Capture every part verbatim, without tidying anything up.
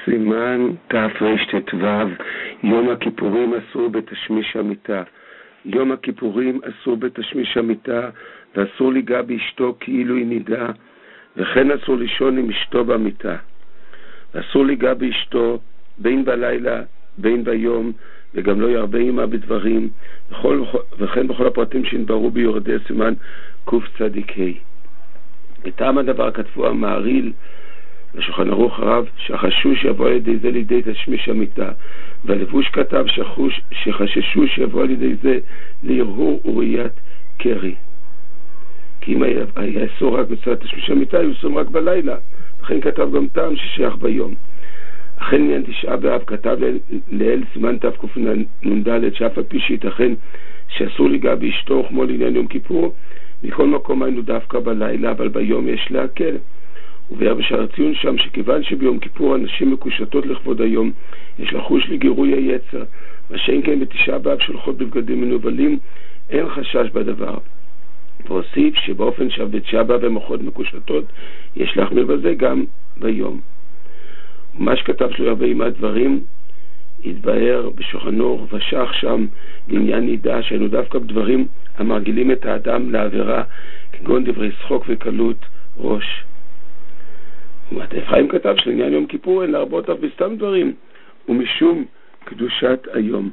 סימן תרט"ו, יום הכיפורים אסור בתשמיש המיטה. יום הכיפורים אסור בתשמיש המיטה, ואסור ליגע באשתו כאילו היא נידה, וכן אסור לישון עם אשתו במיטה. ואסור ליגע באשתו בין בלילה בין ביום, וגם לא ירבה עמה בדברים, וכל, וכן בכל הפרטים שנתבררו ביורדי סימן קצ"ה. בטעם הדבר כתבו המהרי"ל לשולחן ערוך הרב שחששו שיבוא על ידי זה לידי תשמיש המיטה, והלבוש כתב שחוש, שחששו שיבוא על ידי זה להרהור וראיית קרי. כי אם היה, היה אסור רק בצד תשמיש המיטה, היו אסור רק בלילה, לכן כתב גם טעם ששייך ביום. אכן עניין תשעה באב כתב לאל סימן תקנ"ד שאף על פי שייתכן שאסור ליגע באשתו כמו לעניין יום כיפור, מכל מקום היינו דווקא בלילה, אבל ביום יש להקל. וביאר בשער הציון שם שכיוון שביום כיפור הנשים מקושטות לכבוד היום, יש לחוש לגירוי היצר, מה שאין כן בתשעה באב שולחות בבגדים מנובלים, אין חשש בדבר. והוסיף שבאופן שבתשעה באב המוחות מקושטות, יש להחמיר בזה גם ביום. ומה שכתב שלא ירבה עמה דברים, התבהר בשולחן ערוך ושח שם לעניין נידה, שהיינו דווקא בדברים המרגילים את האדם לעבירה, כגון דברי שחוק וקלות ראש. ומעטה אפרים כתב שלעניין יום כיפור אין להרבות אף בסתם דברים, ומשום קדושת היום.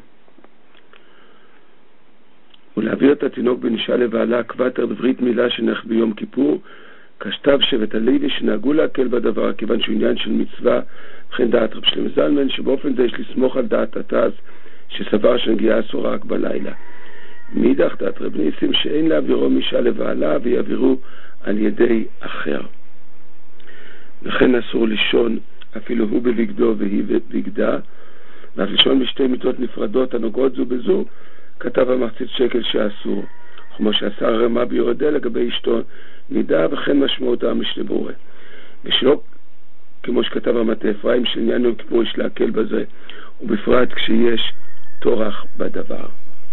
ולהעביר את התינוק בנישה לבעלה קוותר בברית מילה שנערך ביום כיפור, כשתב שבט הלוי שנהגו להקל בדבר, כיוון שהוא עניין של מצווה, וכן דעת רב שלמה זלמן, שבאופן זה יש לסמוך על דעת התז, שסבר שנגיעה אסורה רק בלילה. מאידך דעת רב ניסים שאין להעבירו מאישה לבעלה, ויעבירו על ידי אחר. וכן אסור לישון אפילו הוא בבגדו והיא בבגדה, ואף לישון בשתי מיטות נפרדות הנוגעות זו בזו, כתב המחצית שקל שאסור, כמו שעשה הרמ"א ביורדיה לגבי אשתו נידה, וכן משמעותה משנה ברורה. ושלא כמו שכתב המעטה אפרים שעניין יום כיפור יש להקל בזה, ובפרט כשיש תורח בדבר.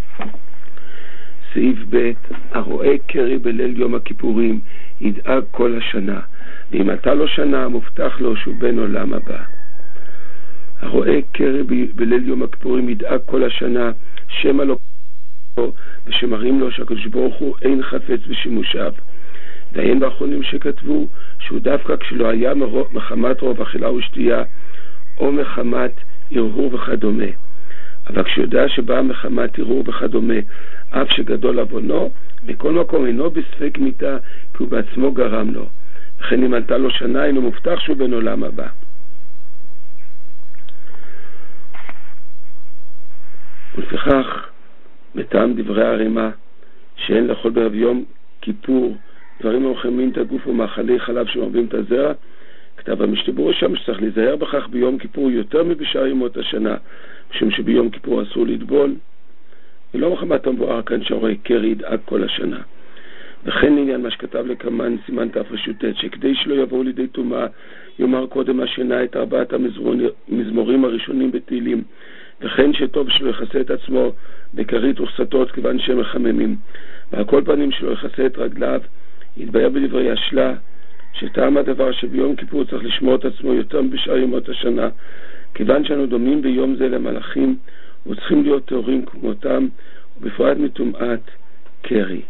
סעיף ב' הרואה קרי בליל יום הכיפורים ידאג כל השנה, ואם עלתה לו שנה מובטח לו שהוא בן עולם הבא. הרואה קרי בליל יום הכיפורים ידאג כל השנה, שמא לו ושמראים לו שהקדוש ברוך הוא אין חפץ בשימושיו. והן באחרונים שכתבו שהוא דווקא כשלא היה מחמת רוב אכילה ושתייה או מחמת הרהור וכדומה, אבל כשיודע שבא מחמת הרהור וכדומה אף שגדול עוונו, מכל מקום אינו בספק מיתה כי הוא בעצמו גרם לו, וכן אם עלתה לו שנה אינו מובטח שהוא בן עולם הבא. ולפיכך בטעם דברי הרמ"א שאין לאכול בערב יום כיפור דברים המחממים את הגוף ומאכלי חלב שמרבים את הזרע, כתב המשנה ברורה שם שצריך להיזהר בכך ביום כיפור יותר מבשאר ימות השנה, משום שביום כיפור אסור לטבול, ולא מחמת המבואר כאן שהרואה קרי ידאג כל השנה. וכן לעניין מה שכתב לקמן סימן תר"ט, שכדי שלא יבואו לידי טומאה יאמר קודם השינה את ארבעת המזמורים הראשונים בתהילים, וכן שטוב שלא יכסה את עצמו בכרית וכסתות כיוון שהם מחממים, ועל כל פנים שלא יכסה את רגליו. התבהר בדברי השלה שטעם הדבר שביום כיפור צריך לשמור את עצמו יותר מבשאר ימות השנה, כיוון שאנו דומים ביום זה למלאכים וצריכים להיות טהורים כמותם, ובפרט מטומאת קרי.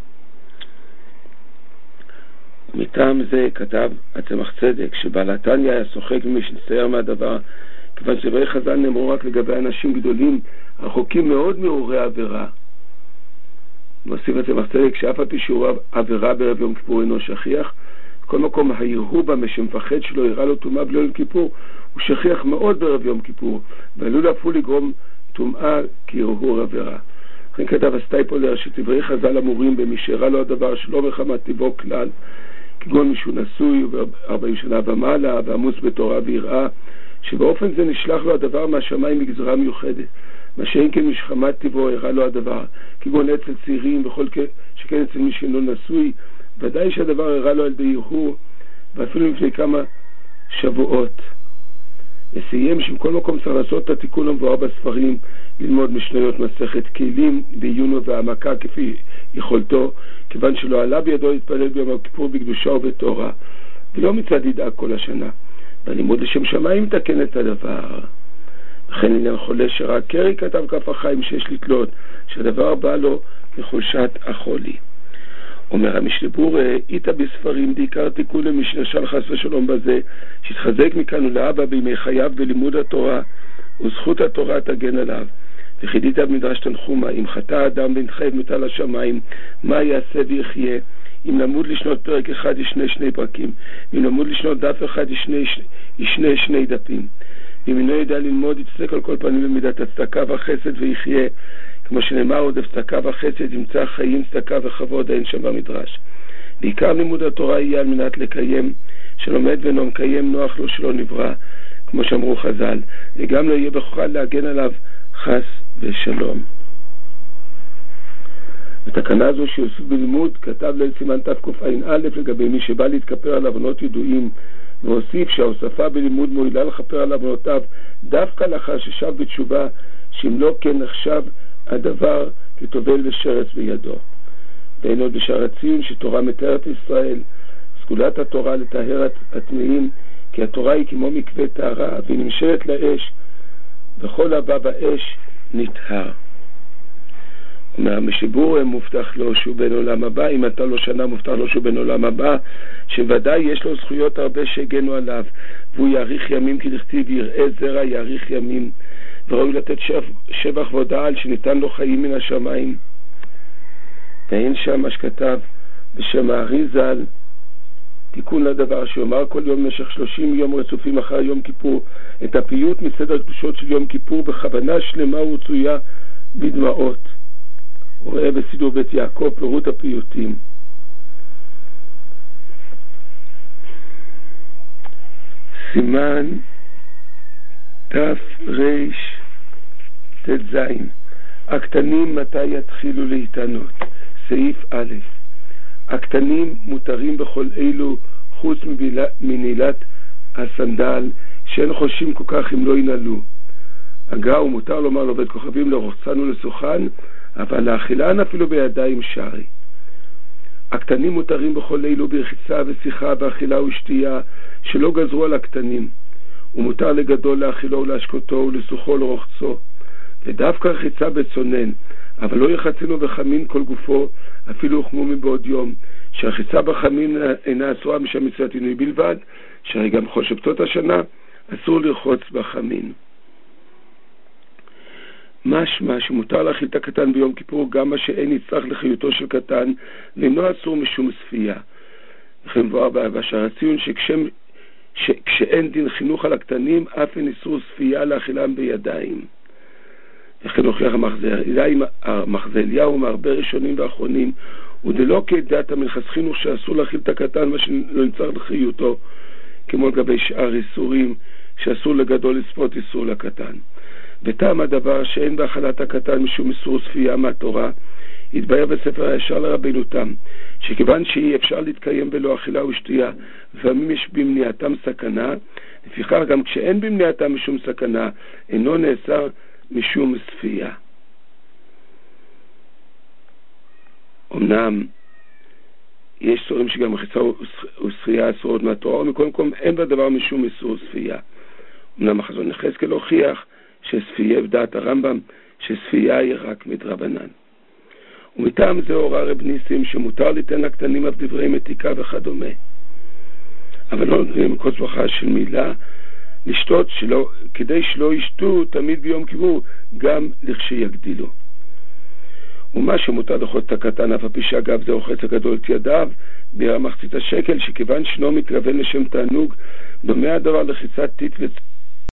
מטעם זה כתב הצמח צדק שבעל התניא היה שוחק ממי שנצייר מהדבר, כיוון שדברי חז"ל נאמרו רק לגבי אנשים גדולים רחוקים מאוד מהורי העבירה. מוסיף הצמח צדק שאף על פי שהוא עבירה בערב יום כיפור אינו שכיח, בכל מקום ההרהור בה שמפחד שלא יראה לו טומאה בליל יום כיפור הוא שכיח מאוד בערב יום כיפור, ועלול אף הוא לגרום טומאה כהרהור עבירה. לכן כתב הסטייפולר שדברי חז"ל אמורים במי שהראה לו הדבר שלא מחמת טבעו כלל, כגון מישהו נשוי וארבעים שנה ומעלה ועמוס בתורה ויראה, שבאופן זה נשלח לו הדבר מהשמיים מגזרה מיוחדת, מה שאין כן משחמת טבעו הראה לו הדבר, כגון אצל צעירים וכל שכן אצל מי שאינו נשוי, ודאי שהדבר הראה לו על ידי הרהור, ואפילו לפני כמה שבועות. נסיים שמכל מקום צריך לעשות את התיקון המבואר בספרים, ללמוד משניות מסכת כלים בעיונו והעמקה כפי יכולתו, כיוון שלא עלה בידו להתפלל ביום הכיפור בקדושה ובתורה, ולא מצד ידאג כל השנה. והלימוד לשם שמיים מתקן את הדבר. וכן עניין חולה שרק קרי כתב כף החיים שיש לתלות, שהדבר בא לו מחולשת החולי. אומר המשנה ברורה, איתה בספרים דעיקר תיקון למשנה של חס ושלום בזה, שהתחזק מכאן ולהבא בימי חייו בלימוד התורה, וזכות התורה תגן עליו. וחידית במדרש תנחומה, אם חטא אדם ונתחייב מוטל השמיים, מה יעשה ויחיה? אם למוד לשנות פרק אחד ישנה שני פרקים, אם למוד לשנות דף אחד ישנה ישנה שני דפים. ואם אינו ידע ללמוד, יצטק על כל פנים במידת הצדקה והחסד ויחיה, כמו שנאמר עוד, צדקה וחסד ימצא חיים, צדקה וכבוד, אין שם במדרש. בעיקר לימוד התורה יהיה על מנת לקיים, שלומד ואינו מקיים נוח לו שלא נברא, כמו שאמרו חז"ל, וגם לא יהיה בכוחו להגן עליו חס ושלום. בתקנה זו שיוסף בלימוד כתב ליל סימן תקע"א לגבי מי שבא להתכפר על עוונות ידועים, והוסיף שההוספה בלימוד מועילה לכפר על עוונותיו דווקא לאחר ששב בתשובה, שאם לא כן נחשב הדבר כטובל ושרץ בידו. ואין עוד בשער הציון שתורה מתארת ישראל, סגולת התורה לטהר הטמאים, כי התורה היא כמו מקווה טהרה, והיא נמשלת לאש, וכל הבא באש נטהר. אומר המשבור מובטח לו שהוא בן עולם הבא, אם אתה לא שנה מובטח לו שהוא בן עולם הבא, שוודאי יש לו זכויות הרבה שהגנו עליו, והוא יאריך ימים כי לכתיב יראה זרע יאריך ימים, וראוי לתת שבח והודעה על שניתן לו חיים מן השמיים. ואין שם מה שכתב בשם האריז"ל, תיקון לדבר שיאמר כל יום במשך שלושים יום רצופים אחר יום כיפור את הפיוט מסדר קדושות של יום כיפור בכוונה שלמה ורצויה בדמעות. הוא רואה בסידור בית יעקב פירוט הפיוטים. סימן תף ריש תת זין, הקטנים מתי יתחילו להתענות. סעיף א', הקטנים מותרים בכל אלו חוץ מנעילת הסנדל, שאין חושים כל כך אם לא ינעלו. אגב, הוא מותר לומר לו בית כוכבים לרוחצן ולסוכן, אבל לאכילן אפילו בידיים שרי. הקטנים מותרים בכל אלו ברחיצה ושיחה ואכילה ושתייה, שלא גזרו על הקטנים. ומותר לגדול לאכילו ולהשקותו ולסוחו ולרוחצו. ודווקא רחיצה בצונן, אבל לא יחצינו בחמין כל גופו, אפילו הוחמו מבעוד יום, שהרחיצה בחמין אינה אסורה משם מצוות עינוי בלבד, שהרי גם בכל שבתות השנה אסור לרחוץ בחמין. משמע שמותר להאכיל את הקטן ביום כיפור גם מה שאין יצטרך לחיותו של קטן, ואינו אסור משום ספייה. וכן מבואר בשער הציון שכשם, שכשאין דין חינוך על הקטנים, אף אין איסור ספייה להאכילם בידיים. וכן הוכיח המחזליהו מהרבה ראשונים ואחרונים, ודלא כדעת המלחס חינוך שאסור להאכיל את הקטן מה שלא נצטרך לחיותו, כמו לגבי שאר איסורים שאסור לגדול לצפות איסור לקטן. וטעם הדבר שאין בהאכלת הקטן משום איסור ספייה מהתורה, התבהר בספר הישר לרבנו תם, שכיוון שאי אפשר להתקיים בלא אכילה ושתייה, לפעמים יש במניעתם סכנה, לפיכך גם כשאין במניעתם משום סכנה, אינו נאסר משום ספייה. אמנם יש סורים שגם רחיצה ושחייה אסורות מהתורה, ומכל מקום אין בדבר משום איסור ספייה. אמנם החזון יחזקאל הוכיח שספייה בדעת הרמב"ם, שספייה היא רק מדרבנן. ומטעם זה הורה רב ניסים שמותר ליתן לקטנים אף דברי מתיקה וכדומה. אבל לא נותנים כוס ברכה של מילה לשתות שלא, כדי שלא ישתו תמיד ביום כיפור, גם לכשיגדילו. ומה שמותר לאכול את הקטן אף הפי שאגב זה אוחץ הגדול את ידיו, בירה מחצית השקל, שכיוון שנו מתכוון לשם תענוג, דומה הדבר לחיצת טיט וצ...